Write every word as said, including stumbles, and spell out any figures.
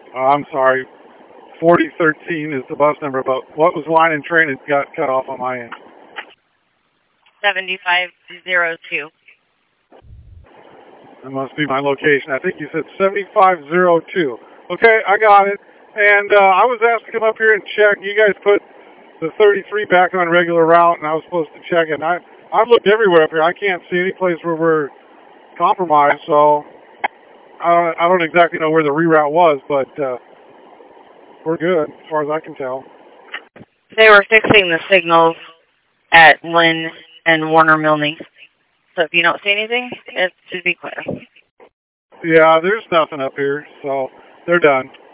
Oh, I'm sorry. forty thirteen is the bus number, but what was line and train? It got cut off on my end. seventy-five oh two. That must be my location. I think you said seventy-five oh two. Okay, I got it. And uh, I was asked to come up here and check. You guys put the thirty-three back on regular route, and I was supposed to check it. And I, I've looked everywhere up here. I can't see any place where we're compromised, so I don't, I don't exactly know where the reroute was, but uh, we're good as far as I can tell. They were fixing the signals at Lynn and Warner Milne. So if you don't see anything, it should be clear. Yeah, there's nothing up here, so they're done.